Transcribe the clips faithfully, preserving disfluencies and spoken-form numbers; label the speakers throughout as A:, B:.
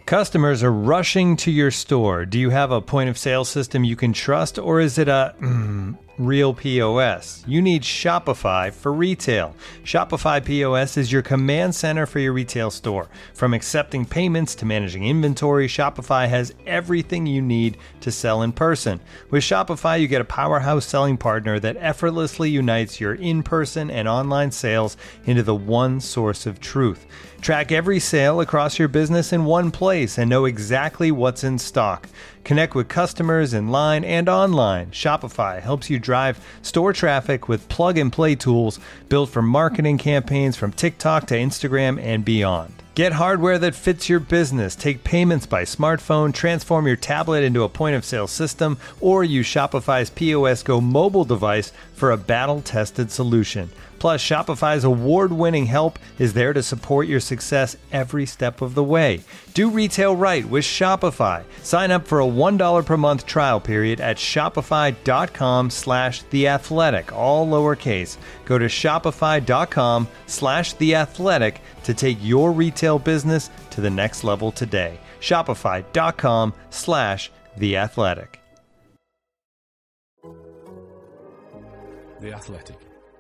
A: Customers are rushing to your store. Do you have a point of sale system you can trust, or is it a mm, real P O S? You need Shopify for retail. Shopify P O S is your command center for your retail store. From accepting payments to managing inventory, Shopify has everything you need to sell in person. With Shopify, you get a powerhouse selling partner that effortlessly unites your in-person and online sales into the one source of truth. Track every sale across your business in one place and know exactly what's in stock. Connect with customers in line and online. Shopify helps you drive store traffic with plug-and-play tools built for marketing campaigns from TikTok to Instagram and beyond. Get hardware that fits your business. Take payments by smartphone, transform your tablet into a point-of-sale system, or use Shopify's P O S Go mobile device for a battle-tested solution. Plus, Shopify's award-winning help is there to support your success every step of the way. Do retail right with Shopify. Sign up for a one dollar per month trial period at shopify.com slash theathletic, all lowercase. Go to shopify.com slash theathletic to take your retail business to the next level today. Shopify.com slash theathletic.
B: The Athletic.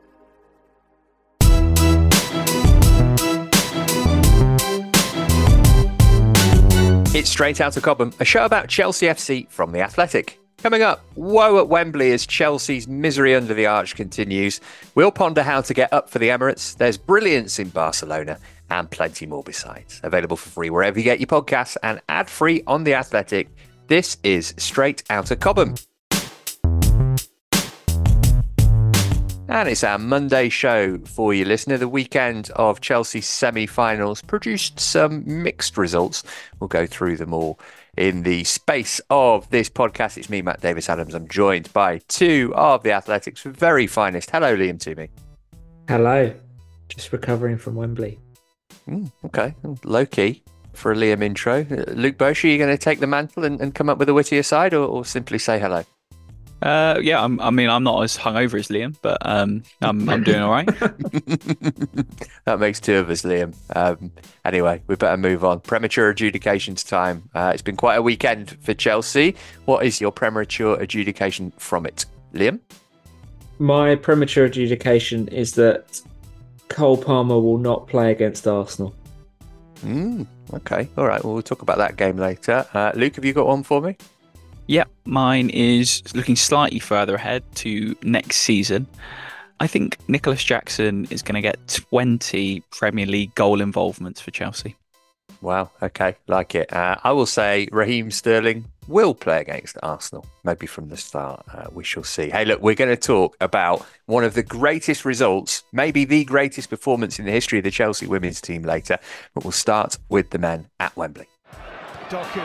C: It's Straight Outta Cobham, a show about Chelsea F C from The Athletic. Coming up, woe at Wembley as Chelsea's misery under the arch continues. We'll ponder how to get up for the Emirates. There's brilliance in Barcelona and plenty more besides. Available for free wherever you get your podcasts and ad-free on The Athletic. This is Straight Outta Cobham. And it's our Monday show for you, listener. The weekend of Chelsea's semi-finals produced some mixed results. We'll go through them all in the space of this podcast. It's me, Matt Davis-Adams. I'm joined by two of the Athletic's very finest. Hello, Liam Toomey.
D: Hello. Just recovering from Wembley.
C: Mm, okay, low key for a Liam intro. Uh, Luke Bosch, are you going to take the mantle and, and come up with a wittier side, or, or simply say hello?
E: Uh, yeah, I'm, I mean, I'm not as hungover as Liam, but um, I'm, I'm doing all right.
C: That makes two of us, Liam. Um, anyway, we better move on. Premature adjudications time. Uh, it's been quite a weekend for Chelsea. What is your premature adjudication from it, Liam?
D: My premature adjudication is that Cole Palmer will not play against Arsenal.
C: Mm, okay, all right. Well, we'll talk about that game later. Uh, Luke, have you got one for me?
E: Yeah, mine is looking slightly further ahead to next season. I think Nicholas Jackson is going to get twenty Premier League goal involvements for Chelsea.
C: Wow, okay, like it. Uh, I will say Raheem Sterling will play against Arsenal, maybe from the start. Uh, we shall see. Hey, look, we're going to talk about one of the greatest results, maybe the greatest performance in the history of the Chelsea women's team later, but we'll start with the men at Wembley.
F: Doku.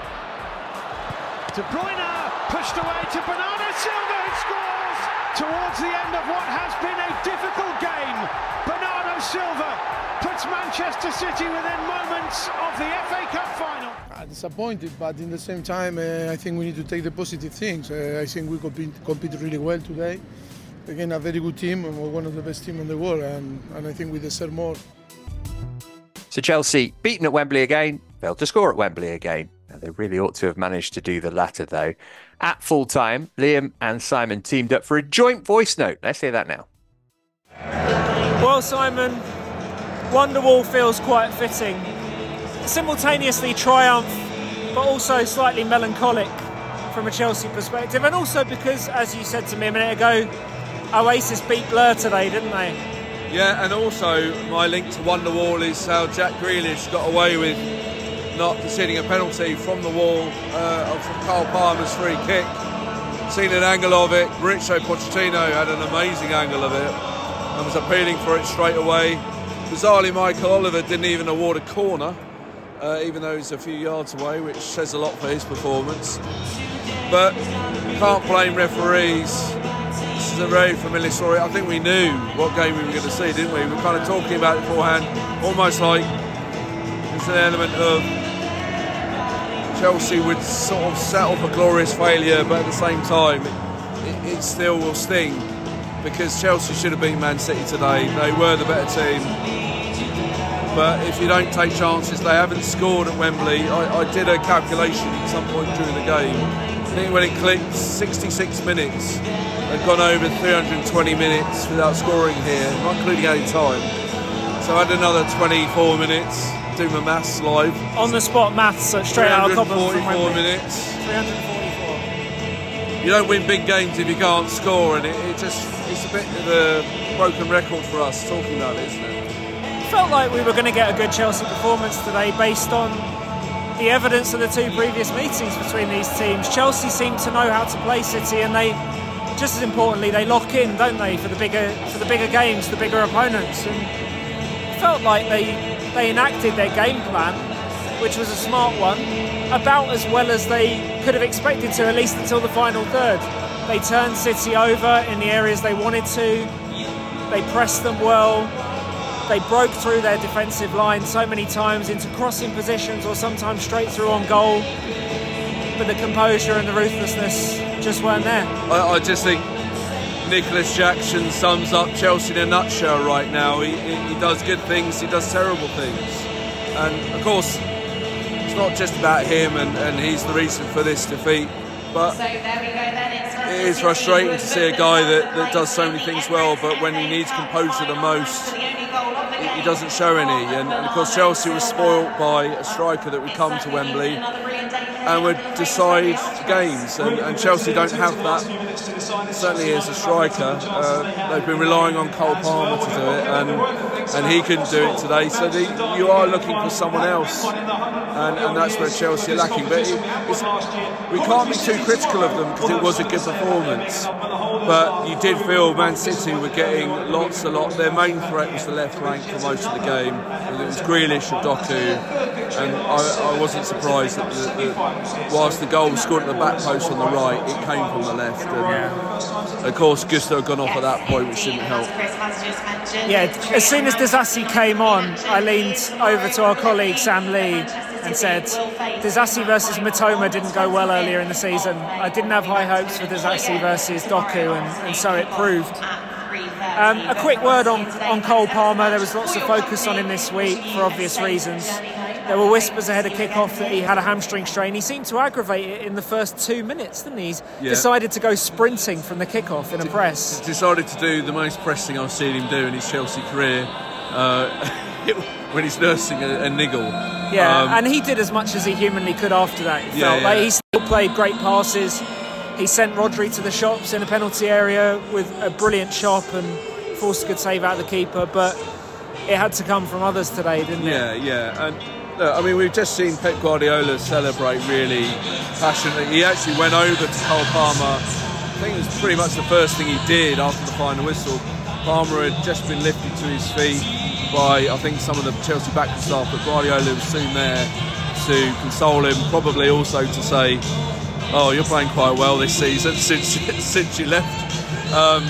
F: De Bruyne pushed away to Bernardo Silva, who scores towards the end of what has been a difficult game. Bernardo Silva puts Manchester City within moments of the F A Cup final.
G: Uh, disappointed, but in the same time, uh, I think we need to take the positive things. Uh, I think we compete, compete really well today. Again, a very good team, and we're one of the best teams in the world, and, and I think we deserve more.
C: So Chelsea, beaten at Wembley again, failed to score at Wembley again. Now, they really ought to have managed to do the latter, though. At full time, Liam and Simon teamed up for a joint voice note. Let's hear that now.
H: Well, Simon, Wonderwall feels quite fitting. Simultaneously triumph, but also slightly melancholic from a Chelsea perspective. And also because, as you said to me a minute ago, Oasis beat Blur today, didn't they?
I: Yeah, and also my link to Wonderwall is how Jack Grealish got away with not conceding a penalty from the wall uh, from Cole Palmer's free kick. Seen an angle of it. Mauricio Pochettino had an amazing angle of it and was appealing for it straight away. Bizarrely, Michael Oliver didn't even award a corner, uh, even though he's a few yards away, which says a lot for his performance. But can't blame referees. This is a very familiar story. I think we knew what game we were going to see, didn't we? We were kind of talking about it beforehand, almost like it's an element of Chelsea would sort of settle for glorious failure, but at the same time, it, it still will sting because Chelsea should have beaten Man City today. They were the better team. but if you don't take chances, they haven't scored at Wembley. I, I did a calculation at some point during the game. I think when it clicked, sixty-six minutes. They've gone over three hundred twenty minutes without scoring here, not including any time. So I had another twenty-four minutes. Do my maths live.
H: On the spot maths, so straight out of Cobham from
I: forty-four
H: Wembley.
I: minutes.
H: three hundred forty-four.
I: You don't win big games if you can't score, and it, it just it's a bit of a broken record for us talking about it, isn't it?
H: Felt like we were going to get a good Chelsea performance today based on the evidence of the two previous meetings between these teams. Chelsea seem to know how to play City, and they, just as importantly, they lock in, don't they, for the bigger for the bigger games, the bigger opponents. And it felt like they they enacted their game plan, which was a smart one, about as well as they could have expected to, at least until the final third. They turned City over in the areas they wanted to. They pressed them well. They broke through their defensive line so many times into crossing positions or sometimes straight through on goal. But the composure and the ruthlessness just weren't there.
I: I, I just think Nicholas Jackson sums up Chelsea in a nutshell right now. He, he, he does good things, he does terrible things. And of course, it's not just about him and, and he's the reason for this defeat. But it is frustrating to see a guy that, that does so many things well, but when he needs composure the most, he doesn't show any. And, and of course Chelsea was spoilt by a striker that would come to Wembley and would decide games, and, and Chelsea don't have that, certainly as a striker. Uh, they've been relying on Cole Palmer to do it, and and he couldn't do it today, so the, you are looking for someone else, and, and that's where Chelsea are lacking. But it, it's, we can't be too critical of them because it was a good performance, but you did feel Man City were getting lots a lot. Their main threat was the left flank for most of the game, and it was Grealish and Doku, and I, I wasn't surprised that the, the, whilst the goal was scored at the back post on the right, it came from the left, and of course Gusto had gone off at that point, which didn't help.
H: Yeah, as soon as Disasi came on, I leaned over to our colleague Sam Lee and said, Disasi versus Mitoma didn't go well earlier in the season. I didn't have high hopes for Disasi versus Doku, and, and so it proved. Um, a quick word on, on Cole Palmer. There was lots of focus on him this week for obvious reasons. There were whispers ahead of kick-off that he had a hamstring strain. He seemed to aggravate it in the first two minutes, didn't he? He's
I: yeah.
H: decided to go sprinting from the kick-off in a press.
I: Decided to do the most pressing I've seen him do in his Chelsea career uh, when he's nursing a, a niggle.
H: Yeah,
I: um,
H: and he did as much as he humanly could after that. It
I: yeah,
H: felt
I: yeah.
H: like he still played great passes. He sent Rodri to the shops in the penalty area with a brilliant chop and forced a good save out of the keeper, but it had to come from others today, didn't
I: yeah,
H: it?
I: Yeah, yeah. And look, I mean, we've just seen Pep Guardiola celebrate really passionately. He actually went over to Cole Palmer. I think it was pretty much the first thing he did after the final whistle. Palmer had just been lifted to his feet by, I think, some of the Chelsea back staff, but Guardiola was soon there to console him, probably also to say, oh, you're playing quite well this season since since you left. Um,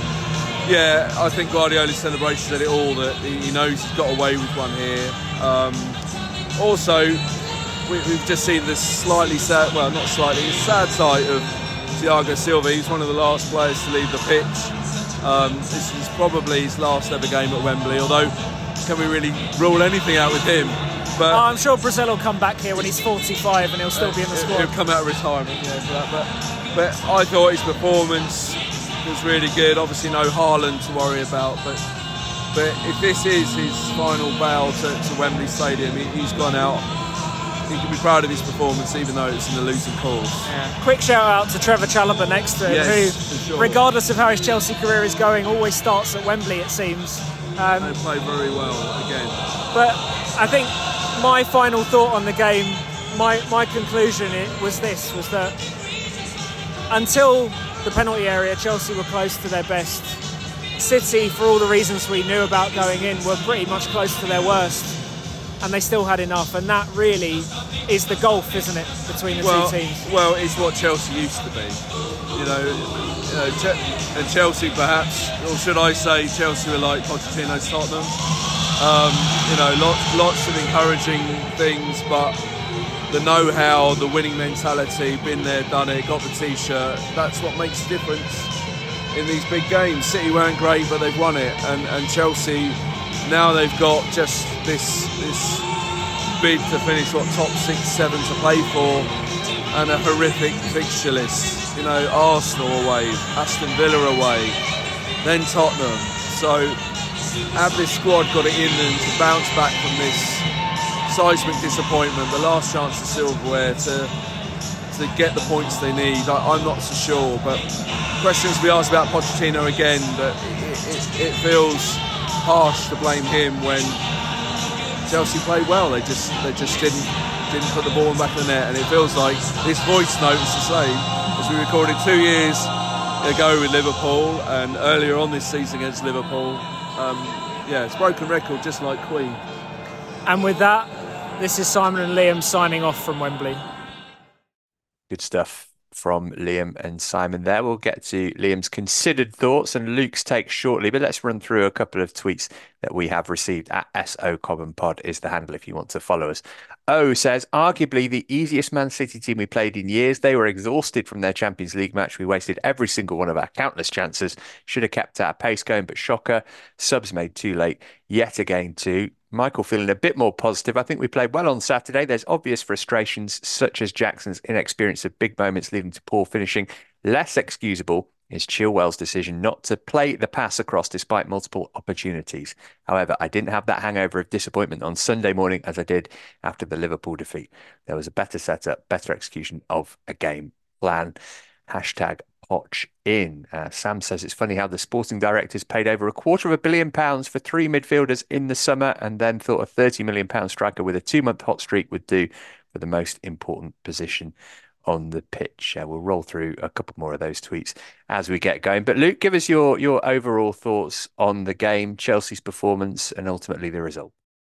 I: yeah, I think Guardiola's celebration said it all, that he knows he's got away with one here. Um, also, we, we've just seen this slightly sad, well, not slightly, a sad side of Thiago Silva. He's one of the last players to leave the pitch. Um, this is probably his last ever game at Wembley, although can we really rule anything out with him? But
H: oh, I'm sure Brazil will come back here when he's forty-five and he'll still
I: uh,
H: be in the squad.
I: He'll come out of retirement, yeah, for that. But, but I thought his performance was really good. Obviously, no Haaland to worry about, but but if this is his final bow to, to Wembley Stadium, he, he's gone out. He can be proud of his performance, even though it's in the losing cause.
H: Yeah. Quick shout out to Trevor Chalobah next to him,
I: yes,
H: who,
I: sure.
H: regardless of how his Chelsea career is going, always starts at Wembley, it seems. Um,
I: they play very well again.
H: But I think my final thought on the game, my my conclusion it was this, was that until the penalty area, Chelsea were close to their best. City, for all the reasons we knew about going in, were pretty much close to their worst, and they still had enough, and that really is the gulf, isn't it, between the
I: well,
H: two teams?
I: Well, it's what Chelsea used to be. You know, you know Ch- and Chelsea perhaps, or should I say Chelsea were like Pochettino's Tottenham. Um, you know, lots, lots of encouraging things, but the know-how, the winning mentality, been there, done it, got the T-shirt, that's what makes the difference in these big games. City weren't great, but they've won it, and, and Chelsea now they've got just this this bid to finish what top six, seven to play for, and a horrific fixture list. You know, Arsenal away, Aston Villa away, then Tottenham. So have this squad got it in them to bounce back from this seismic disappointment, the last chance of silverware, to to get the points they need? I, I'm not so sure, but questions to be asked about Pochettino again, but it, it, it feels harsh to blame him when Chelsea played well. They just they just didn't didn't put the ball in the back of the net, and it feels like this voice note is the same as we recorded two years ago with Liverpool and earlier on this season against Liverpool. Um, yeah, it's broken record, just like Queen.
H: And with that, this is Simon and Liam signing off from Wembley.
C: Good stuff from Liam and Simon there. We'll get to Liam's considered thoughts and Luke's take shortly, but let's run through a couple of tweets that we have received. At S O Cobham Pod is the handle if you want to follow us. O says, arguably the easiest Man City team we played in years. They were exhausted from their Champions League match. We wasted every single one of our countless chances. Should have kept our pace going, but shocker. Subs made too late yet again too. Michael feeling a bit more positive. I think we played well on Saturday. There's obvious frustrations, such as Jackson's inexperience of big moments leading to poor finishing. Less excusable is Chilwell's decision not to play the pass across despite multiple opportunities. However, I didn't have that hangover of disappointment on Sunday morning as I did after the Liverpool defeat. There was a better setup, better execution of a game plan. Hashtag Poch in. Uh, Sam says it's funny how the sporting directors paid over a quarter of a billion pounds for three midfielders in the summer and then thought a thirty million pound striker with a two-month hot streak would do for the most important position on the pitch. Uh, we'll roll through a couple more of those tweets as we get going. But Luke, give us your, your overall thoughts on the game, Chelsea's performance and ultimately the result.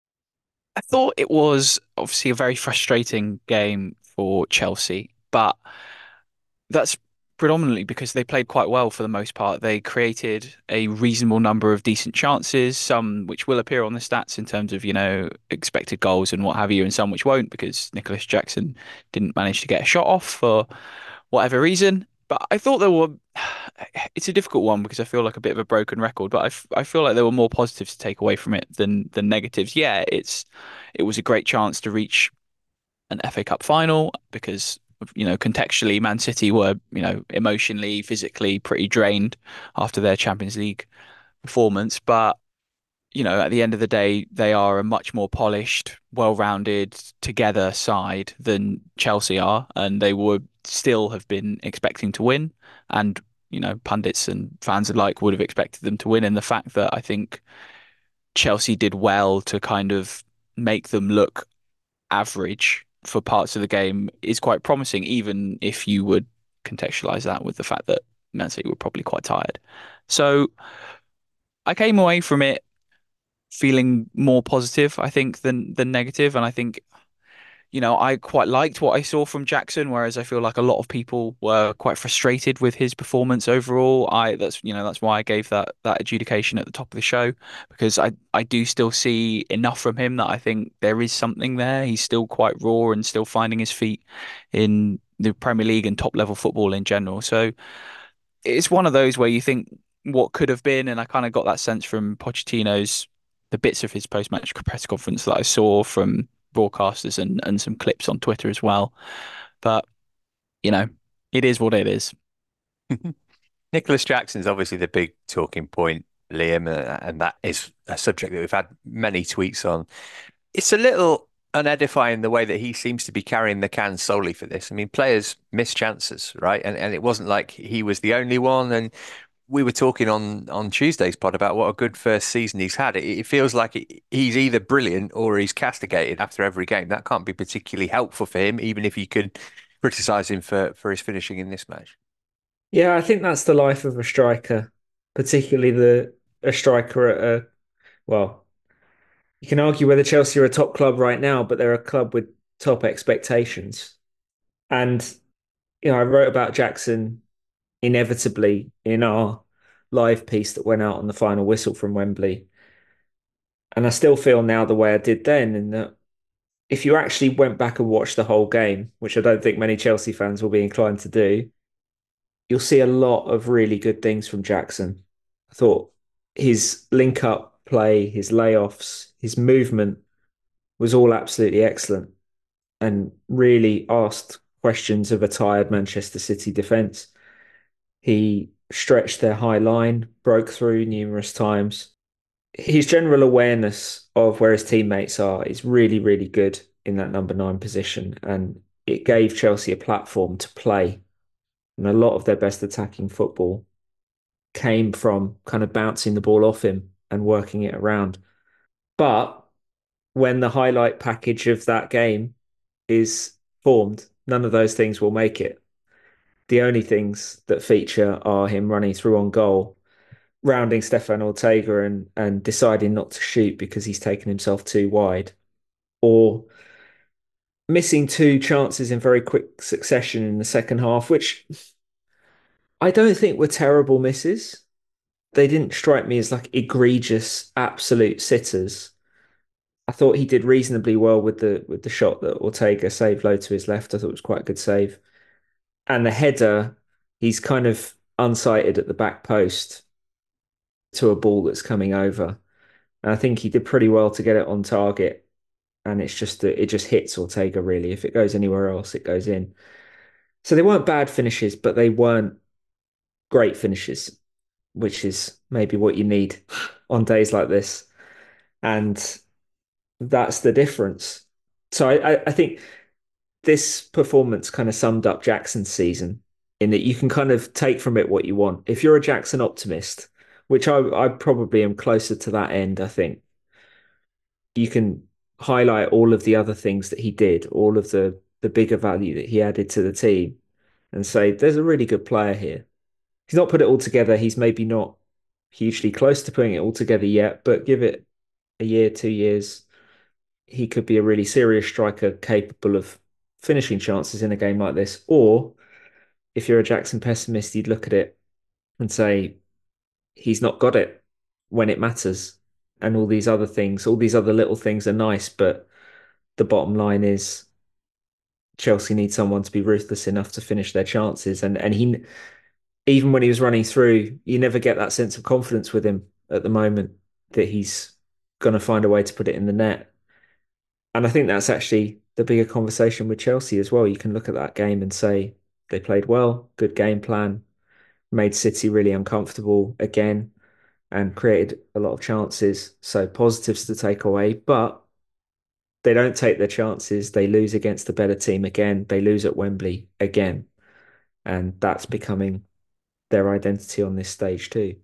E: I thought it was obviously a very frustrating game for Chelsea, but that's predominantly because they played quite well for the most part. They created a reasonable number of decent chances, some which will appear on the stats in terms of, you know, expected goals and what have you, and some which won't because Nicholas Jackson didn't manage to get a shot off for whatever reason. But I thought there were, it's a difficult one because I feel like a bit of a broken record, but I, f- I feel like there were more positives to take away from it than than negatives. Yeah, it's it was a great chance to reach an F A Cup final because, you know, contextually, Man City were, you know, emotionally, physically pretty drained after their Champions League performance. But, you know, at the end of the day, they are a much more polished, well-rounded, together side than Chelsea are. And they would still have been expecting to win. And, you know, pundits and fans alike would have expected them to win. And the fact that I think Chelsea did well to kind of make them look average for parts of the game is quite promising, even if you would contextualize that with the fact that Man City were probably quite tired. So I came away from it feeling more positive, I think, than than negative. And I think, you know, I quite liked what I saw from Jackson, whereas I feel like a lot of people were quite frustrated with his performance overall. I that's you know that's why I gave that that adjudication at the top of the show, because I I do still see enough from him that I think there is something there. He's still quite raw and still finding his feet in the Premier League and top level football in general. So it's one of those where you think what could have been, and I kind of got that sense from Pochettino's the bits of his post match press conference that I saw from broadcasters and, and some clips on Twitter as well. But, you know, it is what it is.
C: Nicholas Jackson's obviously the big talking point, Liam, uh, and that is a subject that we've had many tweets on. It's a little unedifying the way that he seems to be carrying the can solely for this. I mean, players miss chances, right? And and it wasn't like he was the only one. And we were talking on, on Tuesday's pod about what a good first season he's had. It, it feels like he's either brilliant or he's castigated after every game. That can't be particularly helpful for him, even if you could criticise him for, for his finishing in this match.
D: Yeah, I think that's the life of a striker, particularly the a striker at a, well, you can argue whether Chelsea are a top club right now, but they're a club with top expectations. And, you know, I wrote about Jackson inevitably in our live piece that went out on the final whistle from Wembley. And I still feel now the way I did then, in that if you actually went back and watched the whole game, which I don't think many Chelsea fans will be inclined to do, you'll see a lot of really good things from Jackson. I thought his link up play, his layoffs, his movement was all absolutely excellent and really asked questions of a tired Manchester City defence. He stretched their high line, broke through numerous times. His general awareness of where his teammates are is really, really good in that number nine position. And it gave Chelsea a platform to play. And a lot of their best attacking football came from kind of bouncing the ball off him and working it around. But when the highlight package of that game is formed, none of those things will make it. The only things that feature are him running through on goal, rounding Stefan Ortega and, and deciding not to shoot because he's taken himself too wide, or missing two chances in very quick succession in the second half, which I don't think were terrible misses. They didn't strike me as like egregious, absolute sitters. I thought he did reasonably well with the with the shot that Ortega saved low to his left. I thought it was quite a good save. And the header, he's kind of unsighted at the back post to a ball that's coming over. And I think he did pretty well to get it on target. And it's just that it just hits Ortega, really. If it goes anywhere else, it goes in. So they weren't bad finishes, but they weren't great finishes, which is maybe what you need on days like this. And that's the difference. So I, I, I think this performance kind of summed up Jackson's season in that you can kind of take from it what you want. If you're a Jackson optimist, which I, I probably am closer to that end, I think, you can highlight all of the other things that he did, all of the, the bigger value that he added to the team and say, there's a really good player here. He's not put it all together. He's maybe not hugely close to putting it all together yet, but give it a year, two years, he could be a really serious striker capable of finishing chances in a game like this. Or if you're a Jackson pessimist, you'd look at it and say, he's not got it when it matters. And all these other things, all these other little things are nice, but the bottom line is Chelsea need someone to be ruthless enough to finish their chances. And and he, even when he was running through, you never get that sense of confidence with him at the moment that he's going to find a way to put it in the net. And I think that's actually the bigger conversation with Chelsea as well. You can look at that game and say they played well, good game plan, made City really uncomfortable again, and created a lot of chances. So positives to take away, but they don't take their chances. They lose against the better team again. They lose at Wembley again. And that's becoming their identity on this stage too.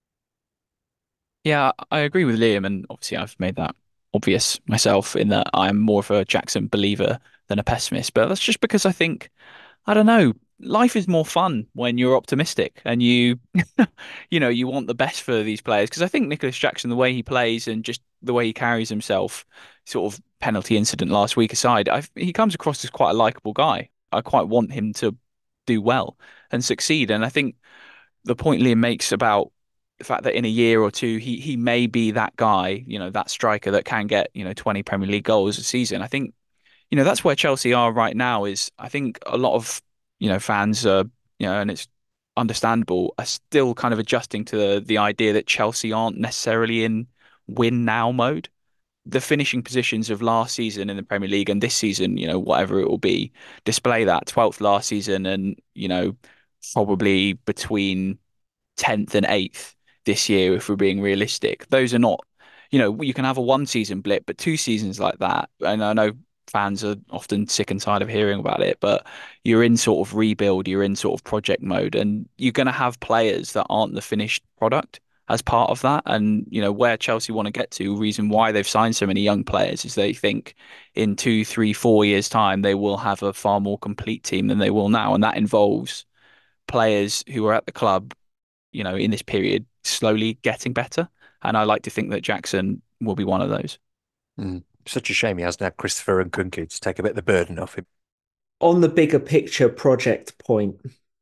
E: Yeah, I agree with Liam, and obviously I've made that obvious myself in that I'm more of a Jackson believer than a pessimist. But that's just because I think, I don't know, life is more fun when you're optimistic and you, you know, you want the best for these players. Because I think Nicholas Jackson, the way he plays and just the way he carries himself, sort of penalty incident last week aside, I, he comes across as quite a likable guy. I quite want him to do well and succeed. And I think the point Liam makes about the fact that in a year or two he he may be that guy, you know, that striker that can get, you know, twenty Premier League goals a season. I think, you know, that's where Chelsea are right now. Is I think a lot of, you know, fans are, you know, and it's understandable, are still kind of adjusting to the, the idea that Chelsea aren't necessarily in win now mode. The finishing positions of last season in the Premier League and this season, you know, whatever it will be, display that twelfth last season and, you know, probably between tenth and eighth this year, if we're being realistic. Those are not, you know, you can have a one season blip, but two seasons like that, and I know fans are often sick and tired of hearing about it, but you're in sort of rebuild, you're in sort of project mode, and you're going to have players that aren't the finished product as part of that. And, you know, where Chelsea want to get to, reason why they've signed so many young players is they think in two, three, four years' time, they will have a far more complete team than they will now. And that involves players who are at the club, you know, in this period, slowly getting better. And I like to think that Jackson will be one of those.
C: Mm. Such a shame he hasn't had Christopher Nkunku to take a bit of the burden off him.
D: On the bigger picture project point,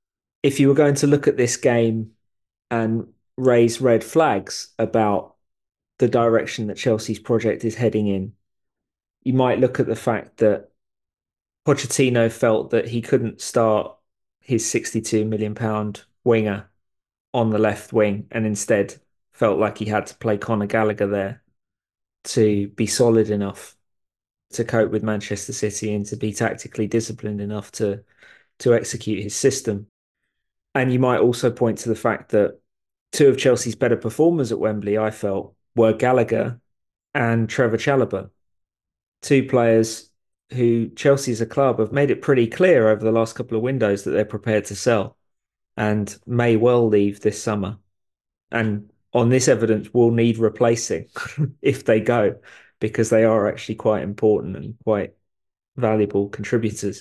D: if you were going to look at this game and raise red flags about the direction that Chelsea's project is heading in, you might look at the fact that Pochettino felt that he couldn't start his sixty-two million pound winger on the left wing and instead felt like he had to play Conor Gallagher there to be solid enough to cope with Manchester City and to be tactically disciplined enough to to execute his system. And you might also point to the fact that two of Chelsea's better performers at Wembley, I felt, were Gallagher and Trevor Chalobah, two players who Chelsea as a club have made it pretty clear over the last couple of windows that they're prepared to sell and may well leave this summer. And on this evidence, will need replacing if they go, because they are actually quite important and quite valuable contributors.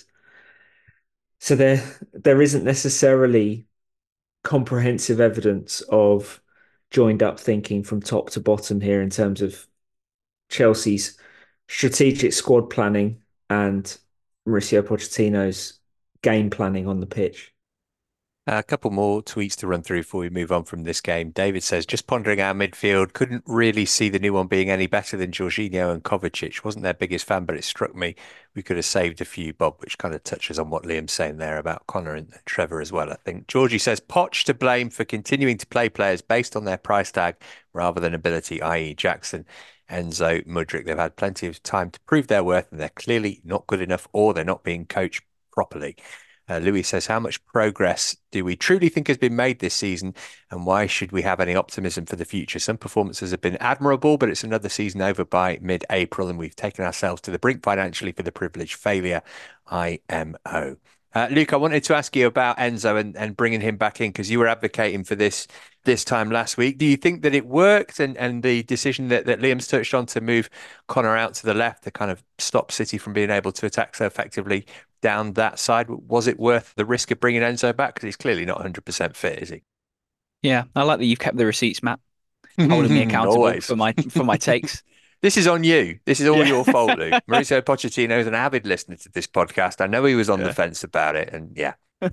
D: So there, there isn't necessarily comprehensive evidence of joined up thinking from top to bottom here in terms of Chelsea's strategic squad planning and Mauricio Pochettino's game planning on the pitch.
C: A couple more tweets to run through before we move on from this game. David says, just pondering our midfield, couldn't really see the new one being any better than Jorginho and Kovacic. Wasn't their biggest fan, but it struck me we could have saved a few, Bob, which kind of touches on what Liam's saying there about Connor and Trevor as well, I think. Georgie says, Poch to blame for continuing to play players based on their price tag rather than ability, that is. Jackson, Enzo, Mudryk. They've had plenty of time to prove their worth and they're clearly not good enough or they're not being coached properly. Uh, Louis says, how much progress do we truly think has been made this season and why should we have any optimism for the future? Some performances have been admirable, but it's another season over by mid-April and we've taken ourselves to the brink financially for the privileged failure. I M O. Uh, Luke, I wanted to ask you about Enzo and, and bringing him back in because you were advocating for this this time last week. Do you think that it worked and, and the decision that, that Liam's touched on to move Connor out to the left to kind of stop City from being able to attack so effectively down that side, was it worth the risk of bringing Enzo back? Because he's clearly not one hundred percent fit, is he?
E: Yeah, I like that you've kept the receipts, Matt. Holding me accountable
C: Always.
E: for my for my takes.
C: This is on you. This is all
E: Yeah.
C: your fault, Luke. Mauricio Pochettino is an avid listener to this podcast. I know he was on
E: Yeah.
C: the fence about it, and yeah.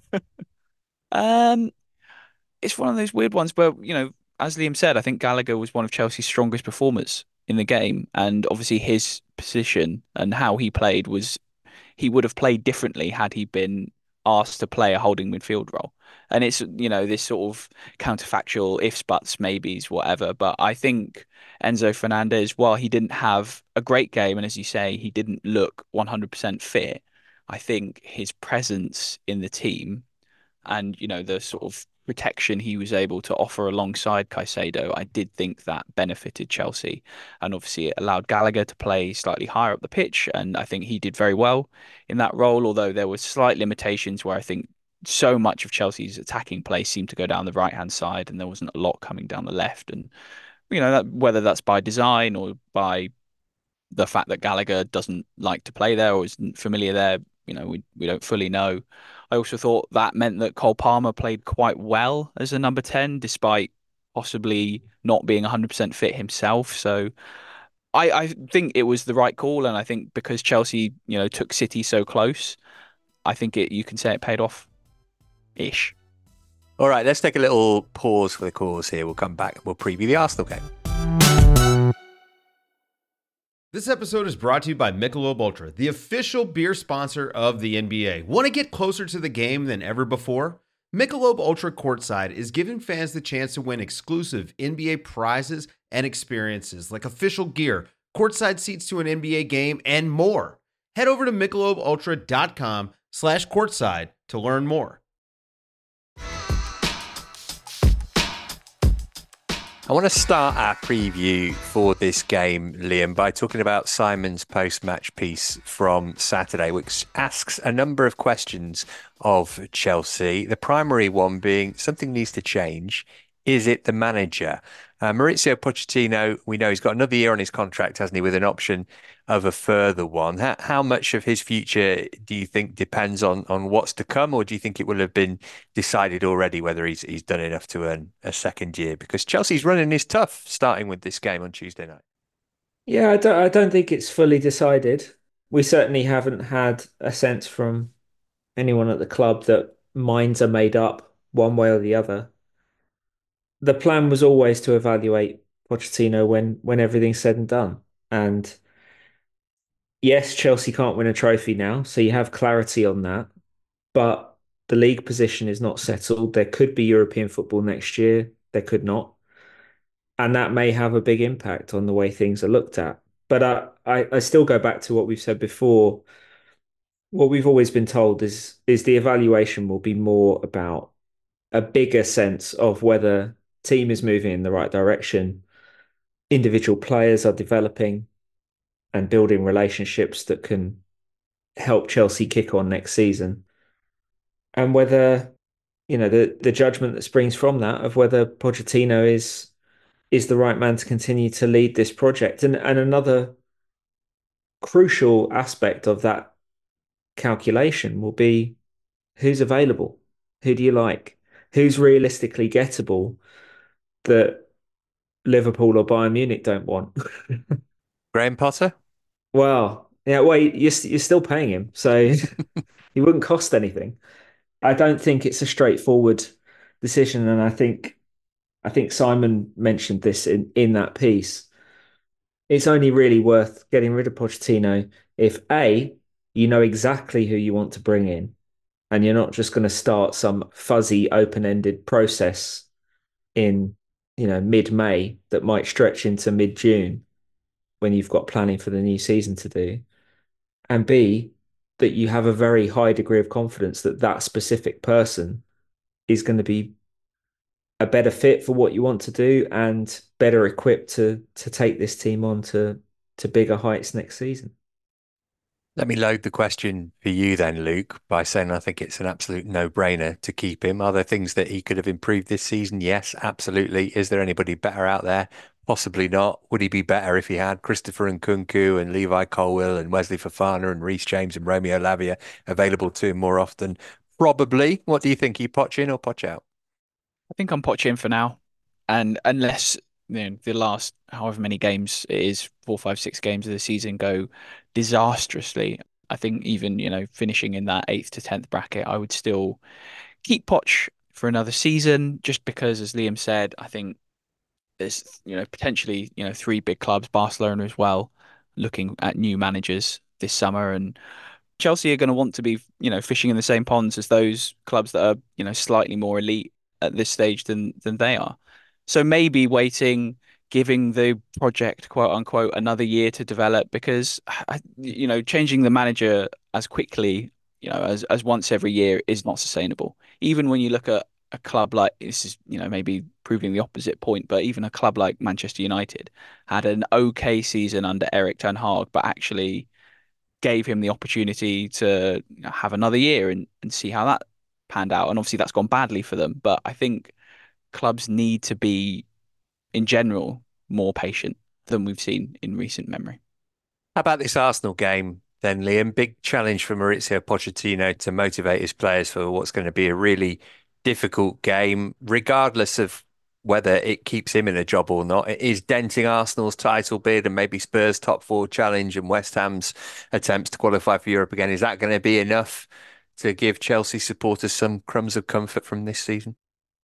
E: Um, it's one of those weird ones where, you know, as Liam said, I think Gallagher was one of Chelsea's strongest performers in the game, and obviously his position and how he played was he would have played differently had he been asked to play a holding midfield role. And it's, you know, this sort of counterfactual ifs, buts, maybes, whatever. But I think Enzo Fernandez, while he didn't have a great game, and as you say, he didn't look one hundred percent fit, I think his presence in the team and, you know, the sort of protection he was able to offer alongside Caicedo, I did think that benefited Chelsea. And obviously it allowed Gallagher to play slightly higher up the pitch. And I think he did very well in that role, although there were slight limitations where I think so much of Chelsea's attacking play seemed to go down the right-hand side and there wasn't a lot coming down the left. And, you know, that, whether that's by design or by the fact that Gallagher doesn't like to play there or isn't familiar there, you know, we we don't fully know. I also thought that meant that Cole Palmer played quite well as a number ten, despite possibly not being one hundred percent fit himself. So I, I think it was the right call. And I think because Chelsea, you know, took City so close, I think it you can say it paid off-ish.
C: All right, let's take a little pause for the cause here. We'll come back and we'll preview the Arsenal game.
J: This episode is brought to you by Michelob Ultra, the official beer sponsor of the N B A. Want to get closer to the game than ever before? Michelob Ultra Courtside is giving fans the chance to win exclusive N B A prizes and experiences like official gear, courtside seats to an N B A game, and more. Head over to michelobultra.com slash courtside to learn more.
C: I want to start our preview for this game, Liam, by talking about Simon's post-match piece from Saturday, which asks a number of questions of Chelsea. The primary one being something needs to change. Is it the manager? Uh, Mauricio Pochettino, we know he's got another year on his contract, hasn't he, with an option of a further one. How, how much of his future do you think depends on, on what's to come, or do you think it will have been decided already whether he's he's done enough to earn a second year? Because Chelsea's running is tough, starting with this game on Tuesday night.
D: Yeah, I don't, I don't think it's fully decided. We certainly haven't had a sense from anyone at the club that minds are made up one way or the other. The plan was always to evaluate Pochettino when when everything's said and done. And yes, Chelsea can't win a trophy now, so you have clarity on that. But the league position is not settled. There could be European football next year. There could not. and that may have a big impact on the way things are looked at. But uh, I, I still go back to what we've said before. What we've always been told is is the evaluation will be more about a bigger sense of whether team is moving in the right direction, individual players are developing and building relationships that can help Chelsea kick on next season, and whether you know the the judgment that springs from that of whether Pochettino is is the right man to continue to lead this project. And and another crucial aspect of that calculation will be who's available, who do you like, who's realistically gettable that Liverpool or Bayern Munich don't want.
C: Graham Potter?
D: Well, yeah, well, you're, you're still paying him, so he wouldn't cost anything. I don't think it's a straightforward decision, and I think I think Simon mentioned this in, in that piece. It's only really worth getting rid of Pochettino if A, you know exactly who you want to bring in, and you're not just going to start some fuzzy open-ended process in, you know, mid-May that might stretch into mid-June when you've got planning for the new season to do. And B, that you have a very high degree of confidence that that specific person is going to be a better fit for what you want to do and better equipped to to take this team on to to bigger heights next season.
C: Let me load the question for you then, Luke, by saying I think it's an absolute no-brainer to keep him. Are there things that he could have improved this season? Yes, absolutely. Is there anybody better out there? Possibly not. Would he be better if he had Christopher Nkunku and Levi Colwill and Wesley Fofana and Reece James and Romeo Lavia available to him more often? Probably. What do you think? You Poch in or Poch out?
E: I think I'm Poch in for now, and unless you know the last however many games it is, four, five, six games of the season go disastrously, I think even you know finishing in that eighth to tenth bracket, I would still keep Poch for another season, just because, as Liam said, I think there's you know potentially you know three big clubs, Barcelona as well, looking at new managers this summer, and Chelsea are going to want to be you know fishing in the same ponds as those clubs that are you know slightly more elite at this stage than than they are. So maybe waiting, giving the project quote unquote another year to develop, because you know changing the manager as quickly you know as as once every year is not sustainable. Even when you look at a club like this is you know maybe proving the opposite point, but even a club like Manchester United had an okay season under Erik ten Hag, but actually gave him the opportunity to you know, have another year and, and see how that panned out. And obviously that's gone badly for them. But I think clubs need to be, in general, more patient than we've seen in recent memory.
C: How about this Arsenal game then, Liam? Big challenge for Maurizio Pochettino to motivate his players for what's going to be a really difficult game, regardless of whether it keeps him in a job or not. It is denting Arsenal's title bid and maybe Spurs' top four challenge and West Ham's attempts to qualify for Europe again. Is that going to be enough to give Chelsea supporters some crumbs of comfort from this season?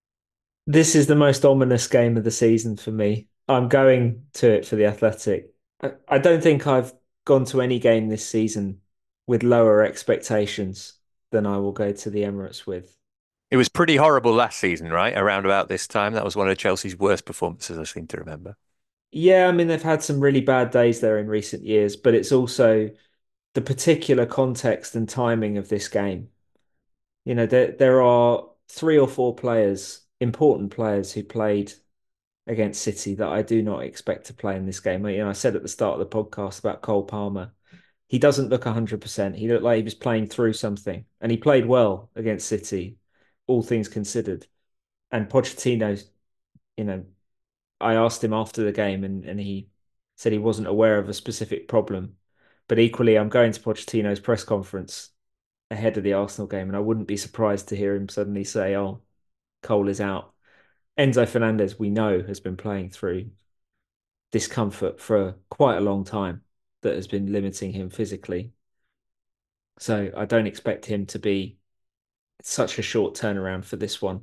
D: This is the most ominous game of the season for me. I'm going to it for the Athletic. I, I don't think I've gone to any game this season with lower expectations than I will go to the Emirates with.
C: It was pretty horrible last season, right? Around about this time. That was one of Chelsea's worst performances, I seem to remember.
D: Yeah, I mean, they've had some really bad days there in recent years, but it's also the particular context and timing of this game. You know, there there are three or four players, important players, who played against City that I do not expect to play in this game. You know, I said at the start of the podcast about Cole Palmer. He doesn't look one hundred percent. He looked like he was playing through something, and he played well against City, all things considered. And Pochettino, you know, I asked him after the game, and, and he said he wasn't aware of a specific problem. But equally, I'm going to Pochettino's press conference ahead of the Arsenal game, and I wouldn't be surprised to hear him suddenly say, "Oh, Cole is out." Enzo Fernandez, we know, has been playing through discomfort for quite a long time that has been limiting him physically. So I don't expect him to be such a short turnaround for this one.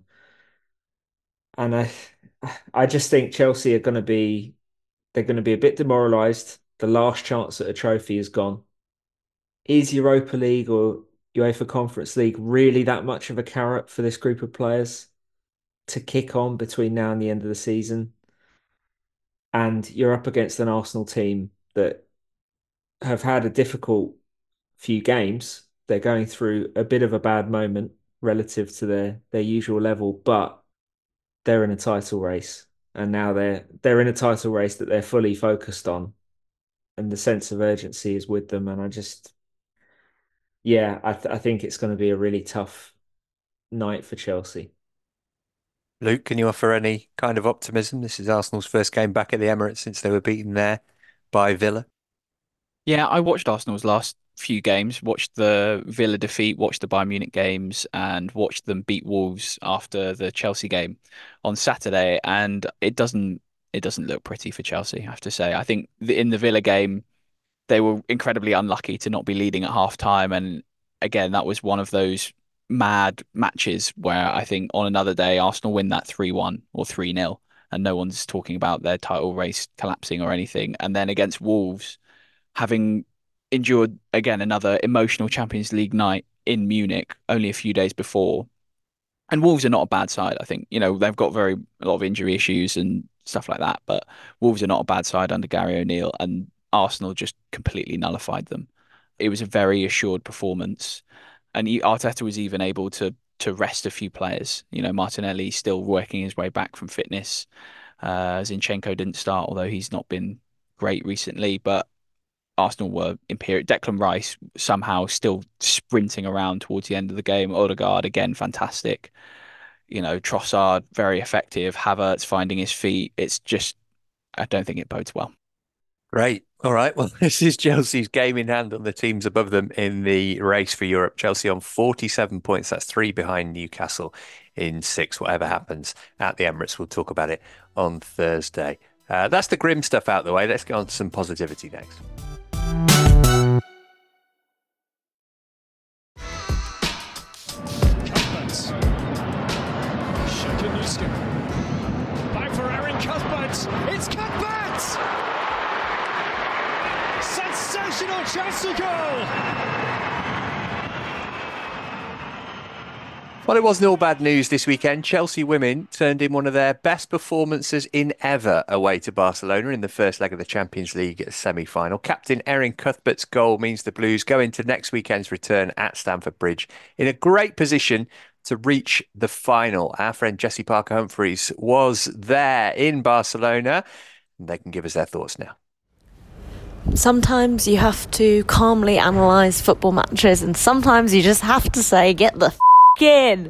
D: And I I just think Chelsea are going to be they're going to be a bit demoralised. The last chance at a trophy is gone. Is Europa League or UEFA Conference League really that much of a carrot for this group of players to kick on between now and the end of the season? and you're up against an Arsenal team that have had a difficult few games. They're going through a bit of a bad moment relative to their, their usual level, but they're in a title race. And now they're they're in a title race that they're fully focused on. And the sense of urgency is with them. And I just, yeah, I, th- I think it's going to be a really tough night for Chelsea.
C: Luke, can you offer any kind of optimism? This is Arsenal's first game back at the Emirates since they were beaten there by Villa.
E: Yeah, I watched Arsenal's last few games, watched the Villa defeat, watched the Bayern Munich games, and watched them beat Wolves after the Chelsea game on Saturday. And it doesn't it doesn't look pretty for Chelsea, I have to say. I think in the Villa game, they were incredibly unlucky to not be leading at half time. And again, that was one of those mad matches where I think on another day, Arsenal win that three one or three nil, and no one's talking about their title race collapsing or anything. And then against Wolves, having endured, again, another emotional Champions League night in Munich only a few days before. And Wolves are not a bad side, I think. You know, they've got very a lot of injury issues and stuff like that, but Wolves are not a bad side under Gary O'Neill, and Arsenal just completely nullified them. It was a very assured performance, and Arteta was even able to to rest a few players. You know, Martinelli still working his way back from fitness. Uh, Zinchenko didn't start, although he's not been great recently, but Arsenal were imperial. Declan Rice somehow still sprinting around towards the end of the game. Odegaard, again, fantastic. You know, Trossard, very effective. Havertz finding his feet. It's just, I don't think it bodes well.
C: Great. All right. Well, this is Chelsea's game in hand on the teams above them in the race for Europe. Chelsea on forty-seven points. That's three behind Newcastle in six. Whatever happens at the Emirates, we'll talk about it on Thursday. Uh, that's the grim stuff out the way. Let's get on to some positivity next.
F: Back for Aaron Cuthbert. It's Cuthbert! Sensational Chelsea goal!
C: Well, it wasn't all bad news this weekend. Chelsea women turned in one of their best performances in ever away to Barcelona in the first leg of the Champions League semi-final. Captain Erin Cuthbert's goal means the Blues go into next weekend's return at Stamford Bridge in a great position to reach the final. Our friend Jessie Parker-Humphreys was there in Barcelona, and they can give us their thoughts now.
K: Sometimes you have to calmly analyse football matches, and sometimes you just have to say, get the f*** in.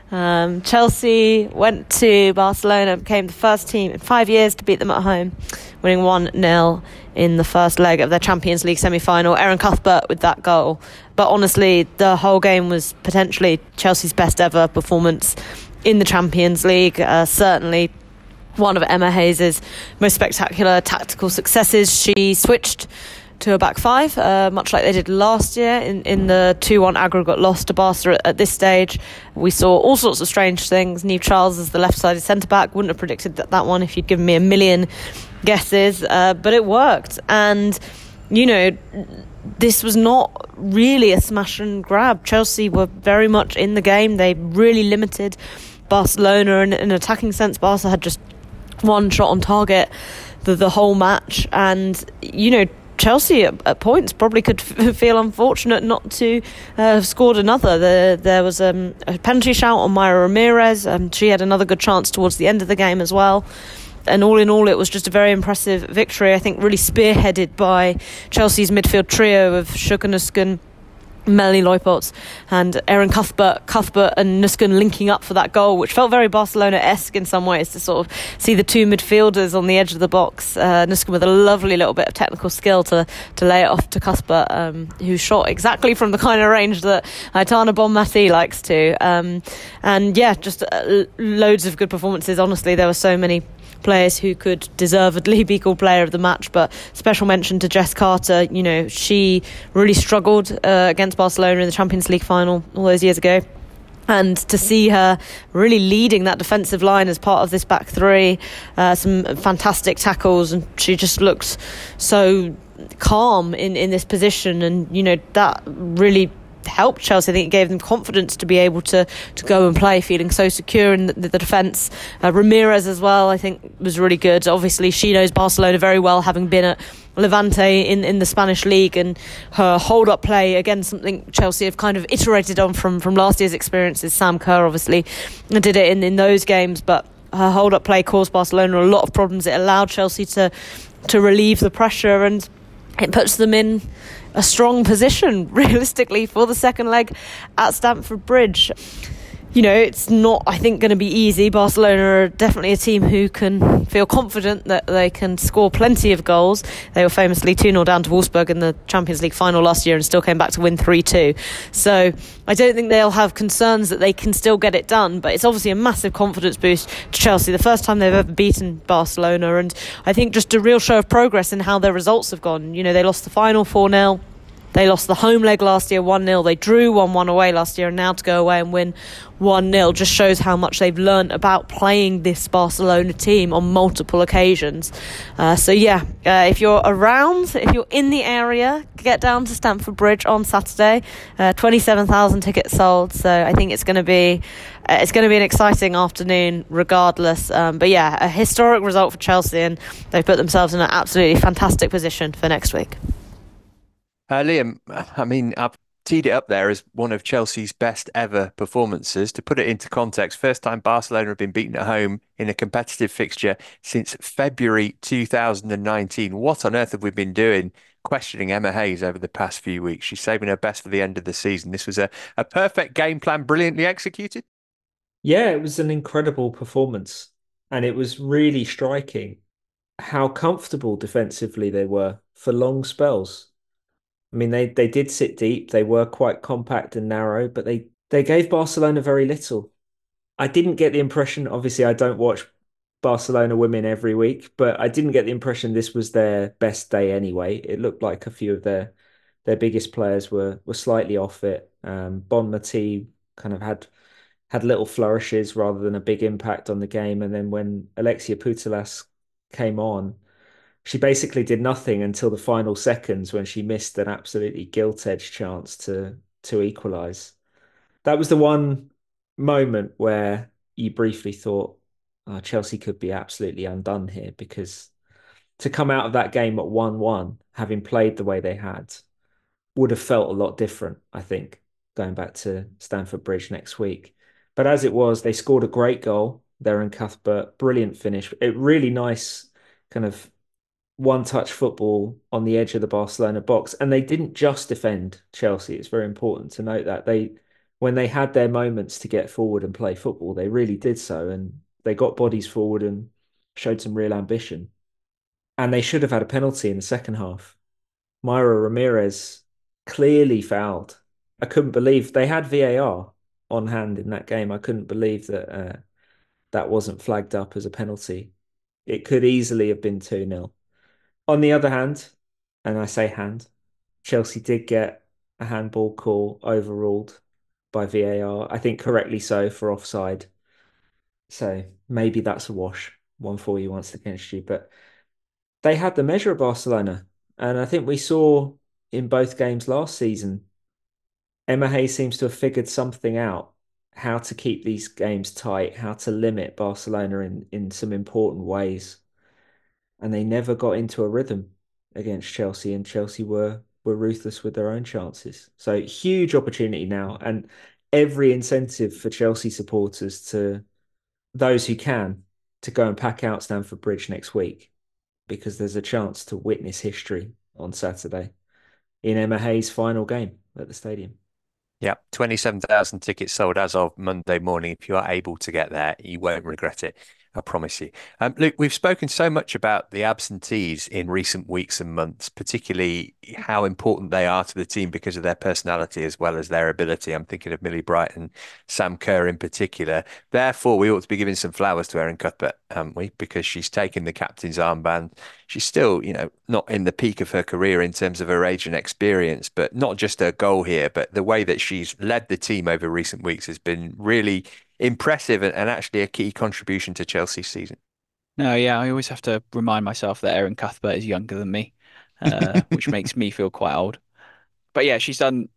K: Um, Chelsea went to Barcelona, became the first team in five years to beat them at home, winning one nil in the first leg of their Champions League semi-final. Erin Cuthbert with that goal. But honestly, the whole game was potentially Chelsea's best ever performance in the Champions League. Uh, certainly one of Emma Hayes' most spectacular tactical successes. She switched to a back five, uh, much like they did last year in, in the two one aggregate loss to Barca at, at this stage. We saw all sorts of strange things. Niamh Charles as the left-sided centre-back. Wouldn't have predicted that, that one if you'd given me a million guesses, uh, but it worked. And, you know, this was not really a smash and grab. Chelsea were very much in the game. They really limited Barcelona in, in an attacking sense. Barca had just one shot on target the, the whole match. And, you know, Chelsea at, at points probably could f- feel unfortunate not to uh, have scored another. The, there was um, a penalty shout on Mayra Ramirez. Um, she had another good chance towards the end of the game as well. And all in all, it was just a very impressive victory, I think really spearheaded by Chelsea's midfield trio of Sjoeke Nusken, Melanie Leupolz and Erin Cuthbert, Cuthbert and Nusken linking up for that goal, which felt very Barcelona-esque in some ways, to sort of see the two midfielders on the edge of the box. Uh, Nusken with a lovely little bit of technical skill to to lay it off to Cuthbert, um, who shot exactly from the kind of range that Aitana Bonmatí likes to. Um, and yeah, just uh, loads of good performances. Honestly, there were so many players who could deservedly be called player of the match, but special mention to Jess Carter. You know, she really struggled uh, against Barcelona in the Champions League final all those years ago, and to see her really leading that defensive line as part of this back three, uh, some fantastic tackles, and she just looked so calm in, in this position, and you know, that really helped Chelsea. I think it gave them confidence to be able to, to go and play, feeling so secure in the, the defence. Uh, Ramirez as well, I think, was really good. Obviously, she knows Barcelona very well, having been at Levante in, in the Spanish league, and her hold-up play, again, something Chelsea have kind of iterated on from, from last year's experiences. Sam Kerr, obviously, did it in, in those games, but her hold-up play caused Barcelona a lot of problems. It allowed Chelsea to to relieve the pressure, and it puts them in a strong position, realistically, for the second leg at Stamford Bridge. You know, it's not, I think, going to be easy. Barcelona are definitely a team who can feel confident that they can score plenty of goals. They were famously two nil down to Wolfsburg in the Champions League final last year and still came back to win three two. So I don't think they'll have concerns that they can still get it done, but it's obviously a massive confidence boost to Chelsea, the first time they've ever beaten Barcelona, and I think just a real show of progress in how their results have gone. You know, they lost the final four nil. They lost the home leg last year one nil. They drew one one away last year, and now to go away and win one nil just shows how much they've learnt about playing this Barcelona team on multiple occasions. Uh, so yeah, uh, if you're around, if you're in the area, get down to Stamford Bridge on Saturday. Uh, twenty-seven thousand tickets sold, so I think it's going to be uh, it's going to be an exciting afternoon regardless. Um, but yeah, a historic result for Chelsea, and they've put themselves in an absolutely fantastic position for next week.
C: Uh, Liam, I mean, I've teed it up there as one of Chelsea's best ever performances. To put it into context, first time Barcelona have been beaten at home in a competitive fixture since February two thousand nineteen. What on earth have we been doing questioning Emma Hayes over the past few weeks? She's saving her best for the end of the season. This was a, a perfect game plan, brilliantly executed.
D: Yeah, it was an incredible performance, and it was really striking how comfortable defensively they were for long spells. I mean, they, they did sit deep. They were quite compact and narrow, but they, they gave Barcelona very little. I didn't get the impression, obviously, I don't watch Barcelona women every week, but I didn't get the impression this was their best day anyway. It looked like a few of their their biggest players were were slightly off it. Um, Bonmatí kind of had had little flourishes rather than a big impact on the game. And then when Alexia Putellas came on, she basically did nothing until the final seconds when she missed an absolutely gilt-edged chance to to equalise. That was the one moment where you briefly thought, oh, Chelsea could be absolutely undone here, because to come out of that game at one one, having played the way they had, would have felt a lot different, I think, going back to Stamford Bridge next week. But as it was, they scored a great goal. Darren Cuthbert, brilliant finish. It really nice kind of one-touch football on the edge of the Barcelona box. And they didn't just defend Chelsea. It's very important to note that. They, when they had their moments to get forward and play football, they really did so. And they got bodies forward and showed some real ambition. And they should have had a penalty in the second half. Mayra Ramirez clearly fouled. I couldn't believe they had V A R on hand in that game. I couldn't believe that uh, that wasn't flagged up as a penalty. It could easily have been two nil. On the other hand, and I say hand, Chelsea did get a handball call overruled by V A R. I think correctly so, for offside. So maybe that's a wash. one for you, once against you. But they had the measure of Barcelona. And I think we saw in both games last season, Emma Hayes seems to have figured something out, how to keep these games tight, how to limit Barcelona in, in some important ways. And they never got into a rhythm against Chelsea, and Chelsea were were ruthless with their own chances. So huge opportunity now, and every incentive for Chelsea supporters, to those who can, to go and pack out Stamford Bridge next week, because there's a chance to witness history on Saturday in Emma Hayes' final game at the stadium.
C: Yeah, twenty-seven thousand tickets sold as of Monday morning. If you are able to get there, you won't regret it. I promise you. Um, Luke, we've spoken so much about the absentees in recent weeks and months, particularly how important they are to the team because of their personality as well as their ability. I'm thinking of Millie Bright and Sam Kerr in particular. Therefore, we ought to be giving some flowers to Erin Cuthbert, haven't we? Because she's taken the captain's armband. She's still, you know, not in the peak of her career in terms of her age and experience, but not just her goal here, but the way that she's led the team over recent weeks has been really impressive and, and actually a key contribution to Chelsea's season.
E: No, yeah, I always have to remind myself that Erin Cuthbert is younger than me, uh, which makes me feel quite old. But yeah, she's done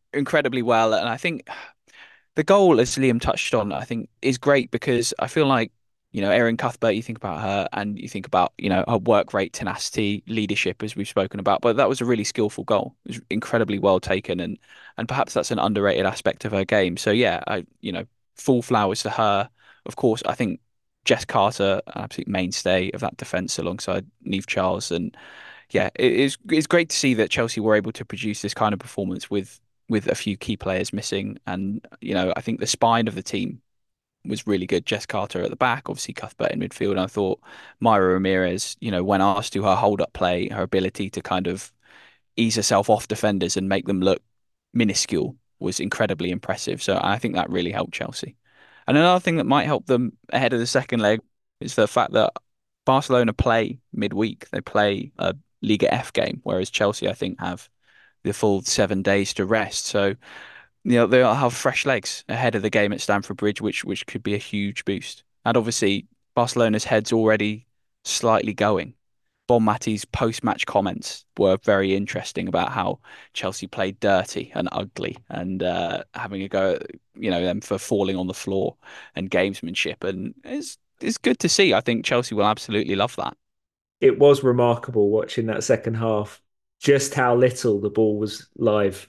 E: incredibly well. And I think the goal, as Liam touched on, I think is great because I feel like, you know, Erin Cuthbert, you think about her and you think about, you know, her work rate, tenacity, leadership, as we've spoken about. But that was a really skillful goal. It was incredibly well taken. And and perhaps that's an underrated aspect of her game. So, yeah, I, you know, full flowers to her. Of course, I think Jess Carter, an absolute mainstay of that defence alongside Niamh Charles. And yeah, it is it's great to see that Chelsea were able to produce this kind of performance with with a few key players missing. And, you know, I think the spine of the team was really good. Jess Carter at the back, obviously Cuthbert in midfield. And I thought Myra Ramirez, you know, when asked to her hold-up play, her ability to kind of ease herself off defenders and make them look minuscule was incredibly impressive. So I think that really helped Chelsea. And another thing that might help them ahead of the second leg is the fact that Barcelona play midweek. They play a Liga F game, whereas Chelsea, I think, have the full seven days to rest. So, you know, they'll have fresh legs ahead of the game at Stamford Bridge, which which could be a huge boost. And obviously, Barcelona's head's already slightly going. Bonmati's post-match comments were very interesting about how Chelsea played dirty and ugly and uh, having a go at, you know, them for falling on the floor and gamesmanship. And it's, it's good to see. I think Chelsea will absolutely love that.
D: It was remarkable watching that second half, just how little the ball was live.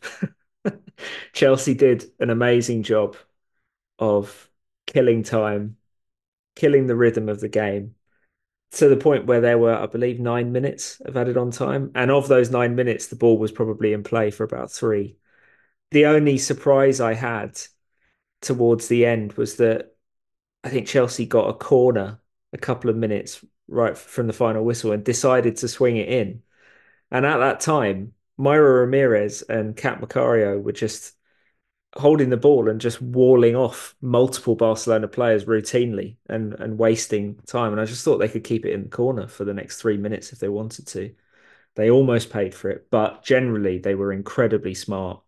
D: Chelsea did an amazing job of killing time, killing the rhythm of the game, to the point where there were, I believe, nine minutes of added on time. And of those nine minutes, the ball was probably in play for about three. The only surprise I had towards the end was that I think Chelsea got a corner a couple of minutes right from the final whistle and decided to swing it in. And at that time, Myra Ramirez and Kat Macario were just holding the ball and just walling off multiple Barcelona players routinely and, and wasting time. And I just thought they could keep it in the corner for the next three minutes if they wanted to. They almost paid for it, but generally they were incredibly smart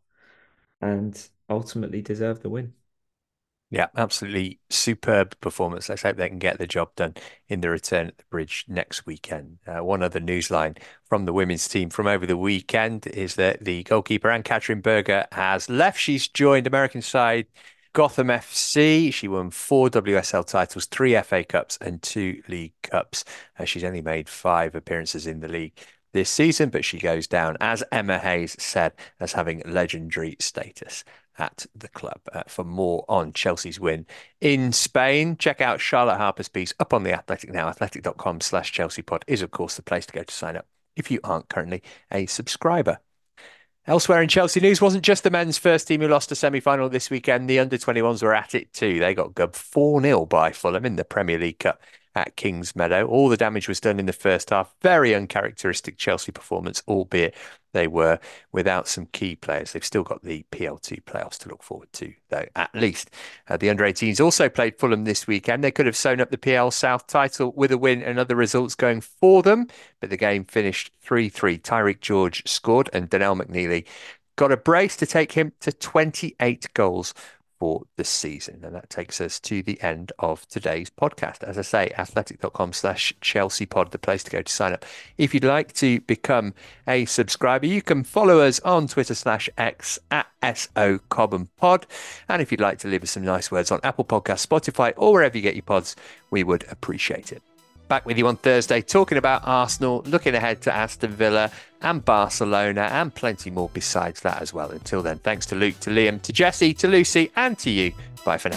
D: and ultimately deserved the win.
C: Yeah, absolutely superb performance. Let's hope they can get the job done in the return at the Bridge next weekend. Uh, one other newsline from the women's team from over the weekend is that the goalkeeper Ann-Katrin Berger has left. She's joined American side Gotham F C. She won four W S L titles, three F A Cups and two League Cups. Uh, she's only made five appearances in the league this season, but she goes down, as Emma Hayes said, as having legendary status at the club. Uh, for more on Chelsea's win in Spain, check out Charlotte Harper's piece up on The Athletic now. athletic.com slash Chelsea pod is, of course, the place to go to sign up if you aren't currently a subscriber. Elsewhere in Chelsea news, wasn't just the men's first team who lost a semi-final this weekend. The under twenty-ones were at it too. They got gubbed four nil by Fulham in the Premier League Cup at Kingsmeadow. All the damage was done in the first half. Very uncharacteristic Chelsea performance, albeit they were without some key players. They've still got the P L two playoffs to look forward to, though, at least. Uh, the under eighteens also played Fulham this weekend. They could have sewn up the P L South title with a win and other results going for them, but the game finished three three. Tyreek George scored and Donnell McNeely got a brace to take him to twenty-eight goals for the season. And that takes us to the end of today's podcast. As I say, athletic.com slash Chelsea pod, the place to go to sign up. If you'd like to become a subscriber, you can follow us on Twitter slash X at S O Cobham Pod. And if you'd like to leave us some nice words on Apple Podcasts, Spotify, or wherever you get your pods, we would appreciate it. Back with you on Thursday, talking about Arsenal, looking ahead to Aston Villa and Barcelona, and plenty more besides that as well. Until then, thanks to Luke, to Liam, to Jesse, to Lucy, and to you. Bye for now.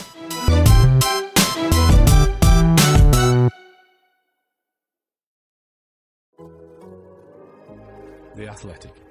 B: The Athletic.